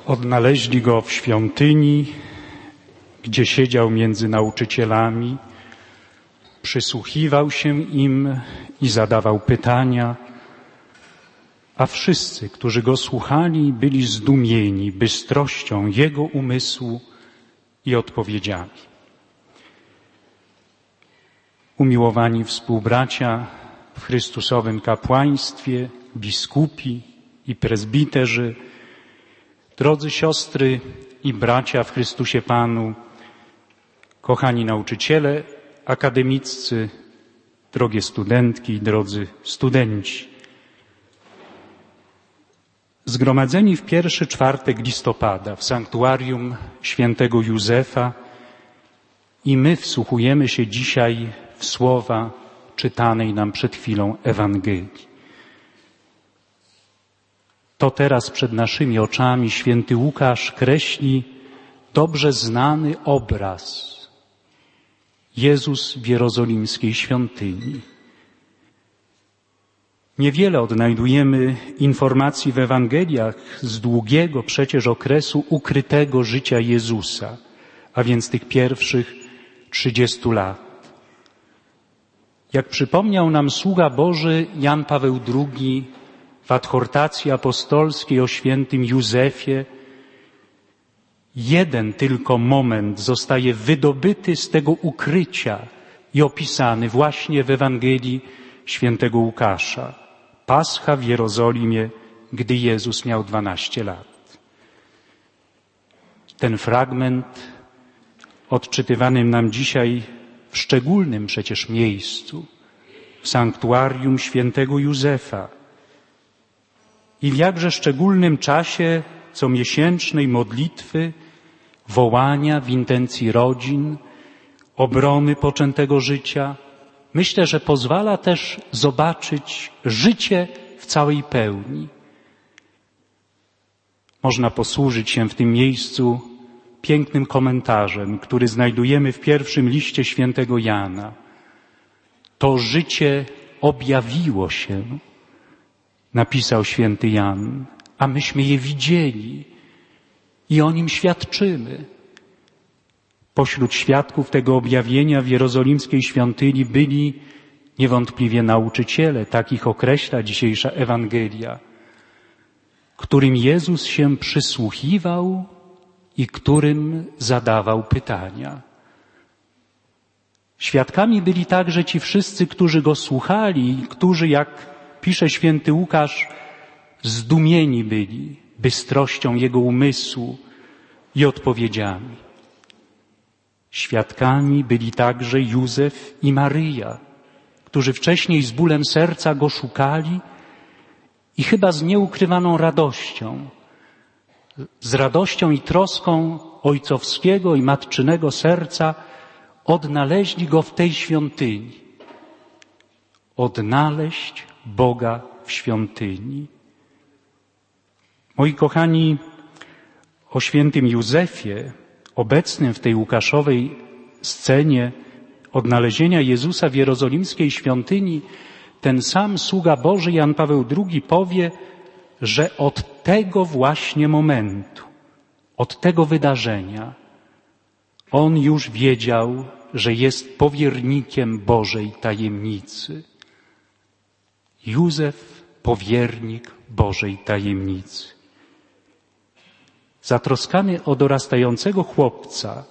Odnaleźli go w świątyni, gdzie siedział między nauczycielami, przysłuchiwał się im i zadawał pytania, a wszyscy, którzy go słuchali, byli zdumieni bystrością jego umysłu i odpowiedziami. Umiłowani współbracia w Chrystusowym kapłaństwie, biskupi i prezbiterzy, drodzy siostry i bracia w Chrystusie Panu, kochani nauczyciele akademiccy, drogie studentki i drodzy studenci. Zgromadzeni w pierwszy czwartek listopada w sanktuarium świętego Józefa i my wsłuchujemy się dzisiaj w słowa czytanej nam przed chwilą Ewangelii. To teraz przed naszymi oczami święty Łukasz kreśli dobrze znany obraz. Jezus w jerozolimskiej świątyni. Niewiele odnajdujemy informacji w Ewangeliach z długiego przecież okresu ukrytego życia Jezusa, a więc tych pierwszych 30 lat. Jak przypomniał nam sługa Boży Jan Paweł II w adhortacji apostolskiej o świętym Józefie, jeden tylko moment zostaje wydobyty z tego ukrycia i opisany właśnie w Ewangelii świętego Łukasza. Pascha w Jerozolimie, gdy Jezus miał 12 lat. Ten fragment odczytywany nam dzisiaj w szczególnym przecież miejscu, w sanktuarium świętego Józefa i w jakże szczególnym czasie comiesięcznej modlitwy, wołania w intencji rodzin, obrony poczętego życia, myślę, że pozwala też zobaczyć życie w całej pełni. Można posłużyć się w tym miejscu pięknym komentarzem, który znajdujemy w pierwszym liście świętego Jana. To życie objawiło się, napisał święty Jan, a myśmy je widzieli i o nim świadczymy. Pośród świadków tego objawienia w jerozolimskiej świątyni byli niewątpliwie nauczyciele, takich określa dzisiejsza Ewangelia, którym Jezus się przysłuchiwał i którym zadawał pytania. Świadkami byli także ci wszyscy, którzy go słuchali i którzy, jak pisze święty Łukasz, zdumieni byli bystrością jego umysłu i odpowiedziami. Świadkami byli także Józef i Maryja, którzy wcześniej z bólem serca go szukali i chyba z nieukrywaną radością, z radością i troską ojcowskiego i matczynego serca odnaleźli go w tej świątyni. Odnaleźć Boga w świątyni. Moi kochani, o świętym Józefie, obecnym w tej łukaszowej scenie odnalezienia Jezusa w jerozolimskiej świątyni, ten sam sługa Boży Jan Paweł II powie, że od tego właśnie momentu, od tego wydarzenia, on już wiedział, że jest powiernikiem Bożej tajemnicy. Józef, powiernik Bożej tajemnicy. Zatroskany o dorastającego chłopca,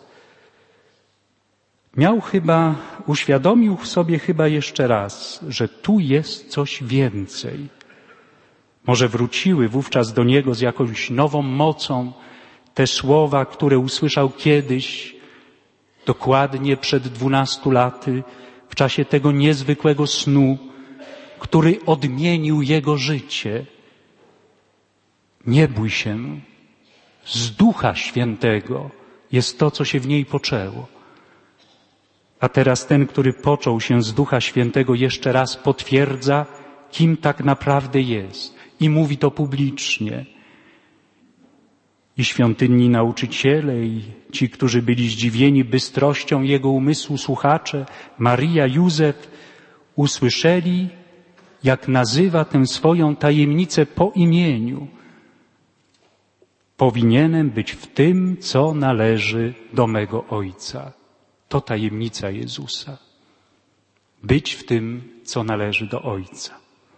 uświadomił sobie chyba jeszcze raz, że tu jest coś więcej. Może wróciły wówczas do niego z jakąś nową mocą te słowa, które usłyszał kiedyś, dokładnie przed 12 laty, w czasie tego niezwykłego snu, który odmienił jego życie. Nie bój się, z Ducha Świętego jest to, co się w niej poczęło. A teraz ten, który począł się z Ducha Świętego, jeszcze raz potwierdza, kim tak naprawdę jest. I mówi to publicznie. I świątynni nauczyciele, i ci, którzy byli zdziwieni bystrością jego umysłu, słuchacze, Maryja, Józef, usłyszeli, jak nazywa tę swoją tajemnicę po imieniu. Powinienem być w tym, co należy do mego Ojca. To tajemnica Jezusa. Być w tym, co należy do Ojca.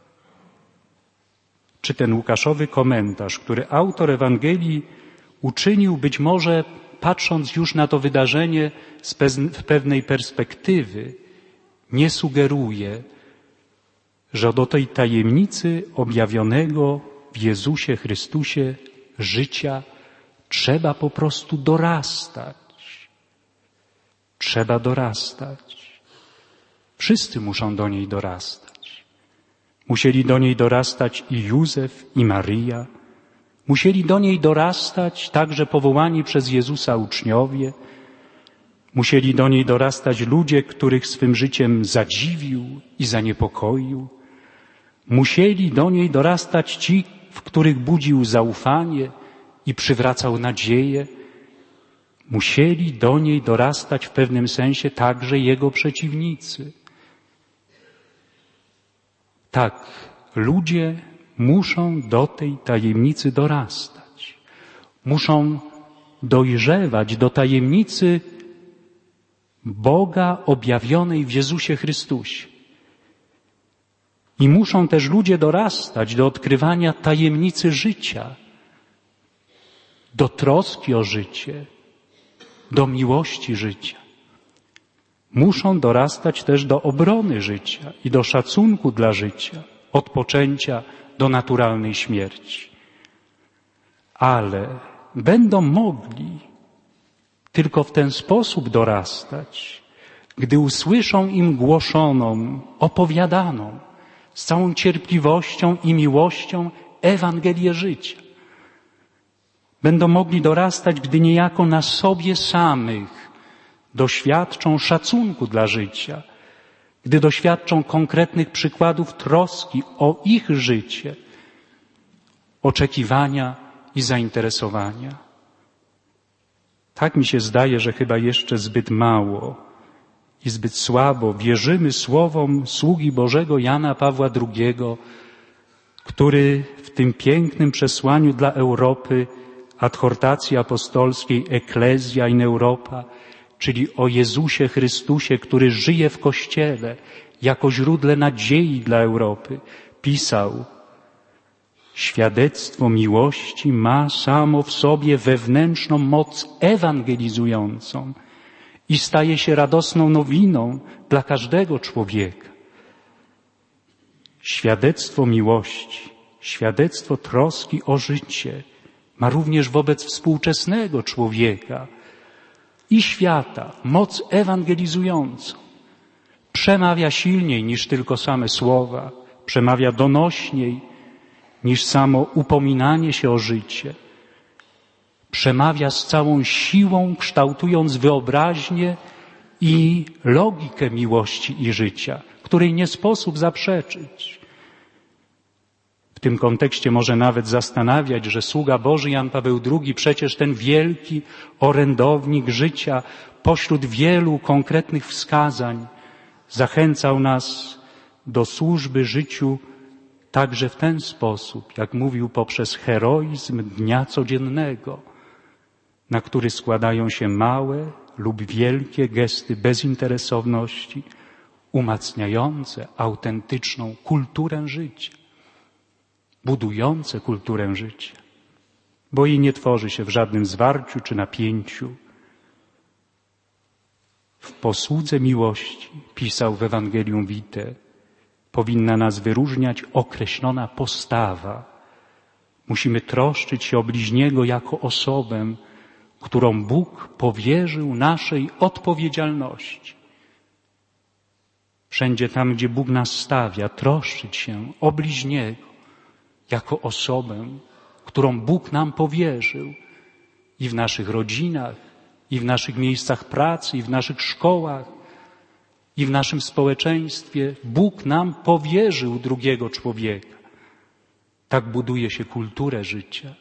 Czy ten Łukaszowy komentarz, który autor Ewangelii uczynił być może patrząc już na to wydarzenie z pewnej perspektywy, nie sugeruje, że do tej tajemnicy objawionego w Jezusie Chrystusie życia trzeba po prostu dorastać. Trzeba dorastać. Wszyscy muszą do niej dorastać. Musieli do niej dorastać i Józef, i Maryja. Musieli do niej dorastać także powołani przez Jezusa uczniowie. Musieli do niej dorastać ludzie, których swym życiem zadziwił i zaniepokoił. Musieli do niej dorastać ci, w których budził zaufanie i przywracał nadzieję. Musieli do niej dorastać w pewnym sensie także jego przeciwnicy. Tak, ludzie muszą do tej tajemnicy dorastać. Muszą dojrzewać do tajemnicy Boga objawionej w Jezusie Chrystusie. I muszą też ludzie dorastać do odkrywania tajemnicy życia, do troski o życie, do miłości życia. Muszą dorastać też do obrony życia i do szacunku dla życia, od poczęcia do naturalnej śmierci. Ale będą mogli tylko w ten sposób dorastać, gdy usłyszą im głoszoną, opowiadaną z całą cierpliwością i miłością Ewangelię życia. Będą mogli dorastać, gdy niejako na sobie samych doświadczą szacunku dla życia, gdy doświadczą konkretnych przykładów troski o ich życie, oczekiwania i zainteresowania. Tak mi się zdaje, że chyba jeszcze zbyt mało i zbyt słabo wierzymy słowom sługi Bożego Jana Pawła II, który w tym pięknym przesłaniu dla Europy adhortacji apostolskiej Ecclesia in Europa, czyli o Jezusie Chrystusie, który żyje w Kościele jako źródle nadziei dla Europy, pisał: świadectwo miłości ma samo w sobie wewnętrzną moc ewangelizującą i staje się radosną nowiną dla każdego człowieka. Świadectwo miłości, świadectwo troski o życie ma również wobec współczesnego człowieka i świata moc ewangelizującą. Przemawia silniej niż tylko same słowa, przemawia donośniej niż samo upominanie się o życie. Przemawia z całą siłą, kształtując wyobraźnię i logikę miłości i życia, której nie sposób zaprzeczyć. W tym kontekście może nawet zastanawiać, że sługa Boży Jan Paweł II, przecież ten wielki orędownik życia, pośród wielu konkretnych wskazań zachęcał nas do służby życiu także w ten sposób, jak mówił, poprzez heroizm dnia codziennego, na który składają się małe lub wielkie gesty bezinteresowności, umacniające autentyczną kulturę życia, budujące kulturę życia, bo jej nie tworzy się w żadnym zwarciu czy napięciu. W posłudze miłości, pisał w Ewangelium Vitae, powinna nas wyróżniać określona postawa. Musimy troszczyć się o bliźniego jako osobę, którą Bóg powierzył naszej odpowiedzialności. Wszędzie tam, gdzie Bóg nas stawia, troszczyć się o bliźniego jako osobę, którą Bóg nam powierzył i w naszych rodzinach, i w naszych miejscach pracy, i w naszych szkołach, i w naszym społeczeństwie. Bóg nam powierzył drugiego człowieka. Tak buduje się kulturę życia.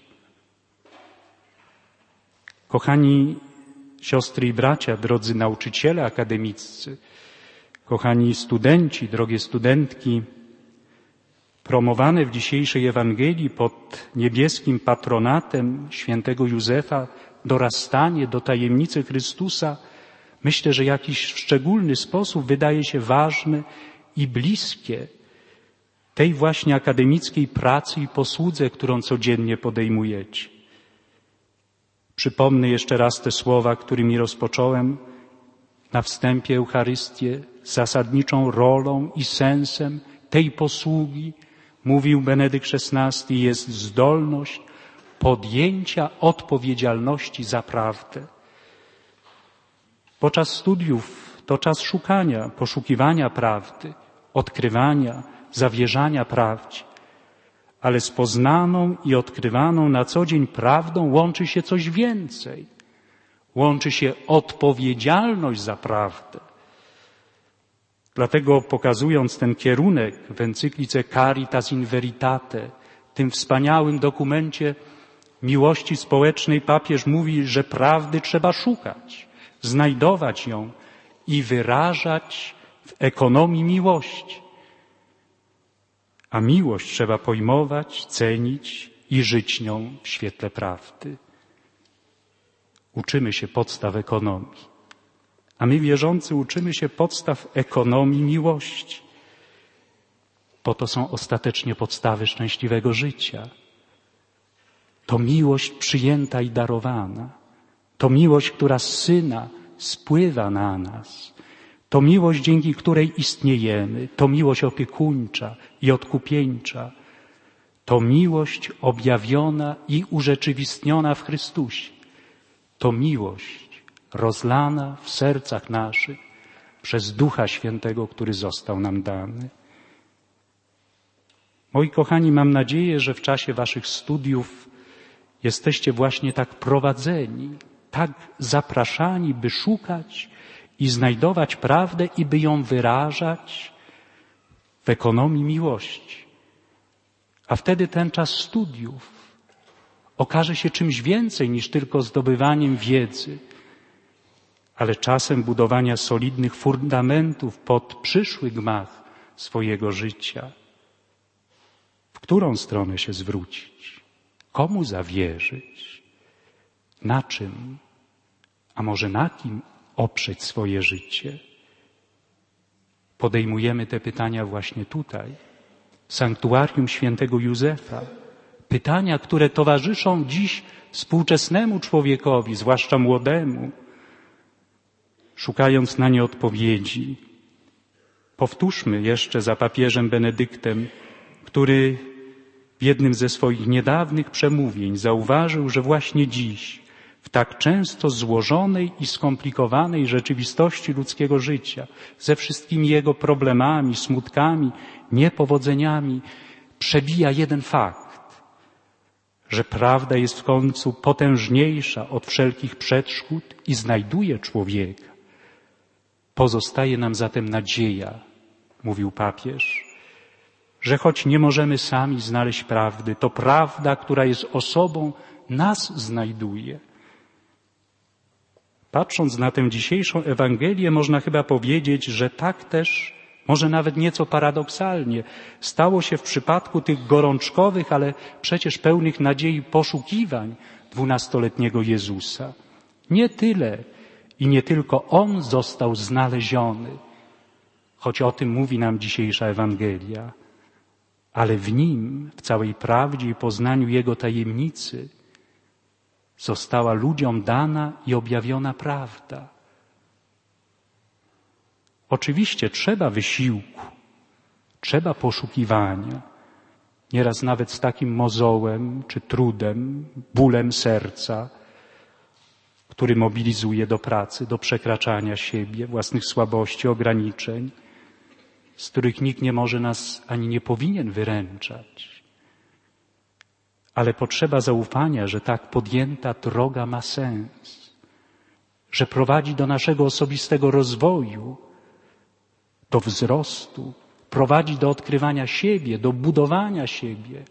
Kochani siostry i bracia, drodzy nauczyciele akademiccy, kochani studenci, drogie studentki, promowane w dzisiejszej Ewangelii pod niebieskim patronatem świętego Józefa dorastanie do tajemnicy Chrystusa, myślę, że jakiś w szczególny sposób wydaje się ważne i bliskie tej właśnie akademickiej pracy i posłudze, którą codziennie podejmujecie. Przypomnę jeszcze raz te słowa, którymi rozpocząłem na wstępie Eucharystię. Zasadniczą rolą i sensem tej posługi, mówił Benedykt XVI, jest zdolność podjęcia odpowiedzialności za prawdę. Podczas studiów to czas szukania, poszukiwania prawdy, odkrywania, zawierzania prawdzie. Ale z poznaną i odkrywaną na co dzień prawdą łączy się coś więcej. Łączy się odpowiedzialność za prawdę. Dlatego pokazując ten kierunek w encyklice Caritas in Veritate, tym wspaniałym dokumencie miłości społecznej, papież mówi, że prawdy trzeba szukać, znajdować ją i wyrażać w ekonomii miłości. A miłość trzeba pojmować, cenić i żyć nią w świetle prawdy. Uczymy się podstaw ekonomii. A my, wierzący, uczymy się podstaw ekonomii miłości. Bo to są ostatecznie podstawy szczęśliwego życia. To miłość przyjęta i darowana. To miłość, która z Syna spływa na nas. To miłość, dzięki której istniejemy. To miłość opiekuńcza i odkupieńcza. To miłość objawiona i urzeczywistniona w Chrystusie. To miłość rozlana w sercach naszych przez Ducha Świętego, który został nam dany. Moi kochani, mam nadzieję, że w czasie waszych studiów jesteście właśnie tak prowadzeni, tak zapraszani, by szukać i znajdować prawdę i by ją wyrażać w ekonomii miłości. A wtedy ten czas studiów okaże się czymś więcej niż tylko zdobywaniem wiedzy, ale czasem budowania solidnych fundamentów pod przyszły gmach swojego życia. W którą stronę się zwrócić? Komu zawierzyć? Na czym? A może na kim oprzeć swoje życie? Podejmujemy te pytania właśnie tutaj, w sanktuarium świętego Józefa. Pytania, które towarzyszą dziś współczesnemu człowiekowi, zwłaszcza młodemu, szukając na nie odpowiedzi. Powtórzmy jeszcze za papieżem Benedyktem, który w jednym ze swoich niedawnych przemówień zauważył, że właśnie dziś, w tak często złożonej i skomplikowanej rzeczywistości ludzkiego życia, ze wszystkimi jego problemami, smutkami, niepowodzeniami, przebija jeden fakt, że prawda jest w końcu potężniejsza od wszelkich przedszkód i znajduje człowieka. Pozostaje nam zatem nadzieja, mówił papież, że choć nie możemy sami znaleźć prawdy, to prawda, która jest osobą, nas znajduje. Patrząc na tę dzisiejszą Ewangelię, można chyba powiedzieć, że tak też, może nawet nieco paradoksalnie, stało się w przypadku tych gorączkowych, ale przecież pełnych nadziei poszukiwań 12-letniego Jezusa. Nie tyle i nie tylko On został znaleziony, choć o tym mówi nam dzisiejsza Ewangelia, ale w Nim, w całej prawdzie i poznaniu Jego tajemnicy, została ludziom dana i objawiona prawda. Oczywiście trzeba wysiłku, trzeba poszukiwania, nieraz nawet z takim mozołem czy trudem, bólem serca, który mobilizuje do pracy, do przekraczania siebie, własnych słabości, ograniczeń, z których nikt nie może nas ani nie powinien wyręczać. Ale potrzeba zaufania, że tak podjęta droga ma sens, że prowadzi do naszego osobistego rozwoju, do wzrostu, prowadzi do odkrywania siebie, do budowania siebie.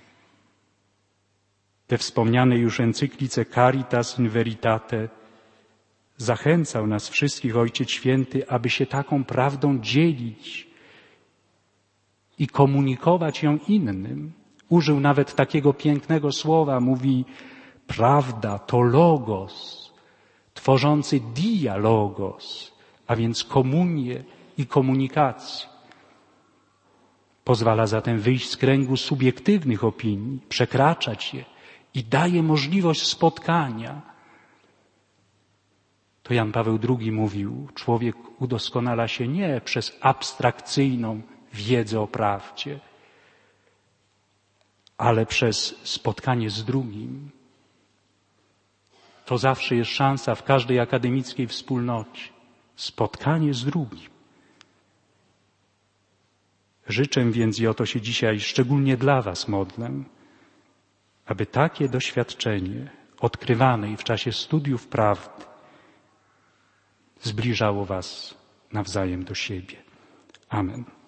Te wspomniane już encyklice Caritas in Veritate zachęcał nas wszystkich Ojciec Święty, aby się taką prawdą dzielić i komunikować ją innym. Użył nawet takiego pięknego słowa, mówi: prawda to logos, tworzący dialogos, a więc komunię i komunikację. Pozwala zatem wyjść z kręgu subiektywnych opinii, przekraczać je i daje możliwość spotkania. To Jan Paweł II mówił, człowiek udoskonala się nie przez abstrakcyjną wiedzę o prawdzie, ale przez spotkanie z drugim. To zawsze jest szansa w każdej akademickiej wspólnocie. Spotkanie z drugim. Życzę więc, i o to się dzisiaj szczególnie dla was modlę, aby takie doświadczenie odkrywane w czasie studiów prawdy zbliżało was nawzajem do siebie. Amen.